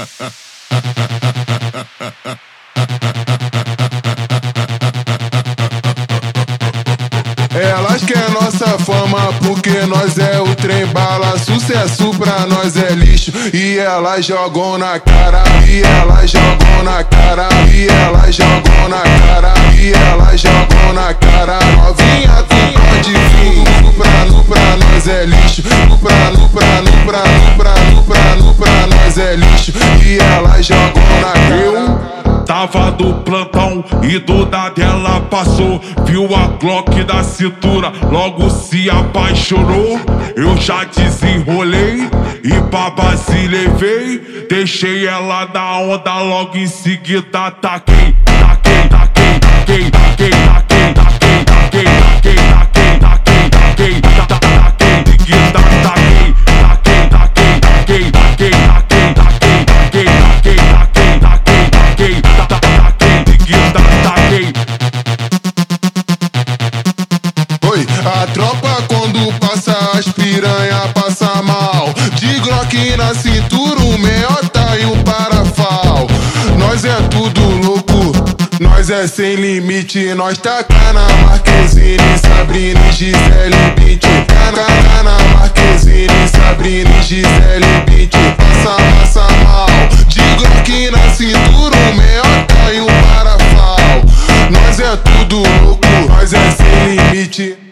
Elas querem nossa fama porque nós é o trem bala. Sucesso pra nós é lixo e elas jogam na cara. E elas jogam na cara. E elas jogam na cara. E elas jogam na cara. Novinha, tu pode vir. Pra nós é lixo. Pra nós é lixo e elas jogam na cara. Tava do plantão e do nada ela passou. Viu a Glock da cintura, logo se apaixonou. Eu já desenrolei e pra base levei. Deixei ela na onda, logo em seguida taquei. A tropa quando passa as piranha passa mal. De Glock na cintura, o meiota e o parafal. Nós é tudo louco, nós é sem limite. Nós taca na Marquezine, Sabrina e Gisele Bündchen. Taca na Marquezine, Sabrina e Gisele Bündchen. Passa mal. De Glock na cintura, o meiota e o parafal. Nós é tudo louco, nós é sem limite.